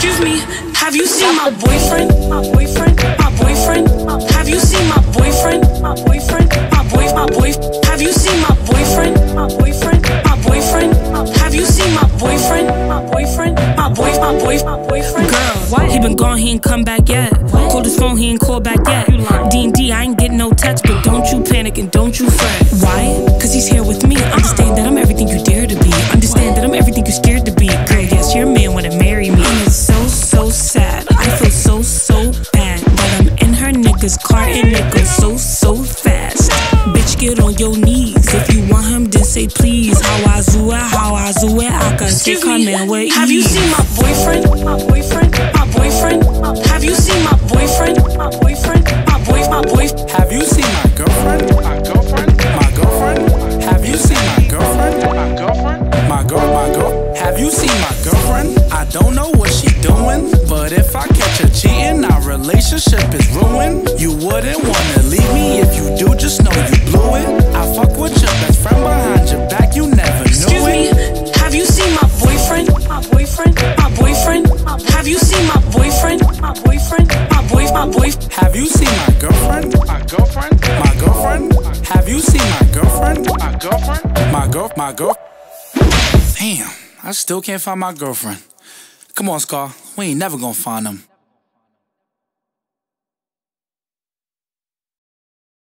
Excuse me, have you seen my boyfriend? My boyfriend, my boyfriend. Have you seen my boyfriend? My boyfriend, my boy. Have you seen my boyfriend? My boyfriend, my boyfriend. Have you seen my boyfriend? My boyfriend, my boyfriend. Girl, what? He been gone, he ain't come back yet. Called his phone, he ain't called back yet. D&D, I ain't getting no text, but don't you panic and don't you fret. Why? Cause he's here with me. Understand that I'm everything you dare to be. Understand that I'm everything you scared to be. Girl, yes, your man wanna marry me. And it's so sad. I feel so bad that I'm in her nigga's car and it goes so fast. Bitch, get on your knees. If you want him, then say please. How I do it, I can take her man with ease. Have you seen my boyfriend? My boyfriend, my boyfriend. Have you seen my boyfriend? My boyfriend, my boy. Have you seen my girlfriend? My girlfriend, my girlfriend. Have you seen my girlfriend? My girlfriend, my girl. Have you seen my girlfriend? I don't know what she doing, but if I catch her cheating, our relationship is ruined. You wouldn't wanna leave me. If you do, just know you blew it. I fuck with your best friend behind your back, you never knew Excuse it. me, have you seen my boyfriend? My boyfriend, my boyfriend. Have you seen my boyfriend? My boyfriend, my boy. Have you seen my girlfriend? My girlfriend, my girlfriend. Have you seen my girlfriend? My girlfriend, my girl. Damn, I still can't find my girlfriend. Come on, Scar, we ain't never gonna find them.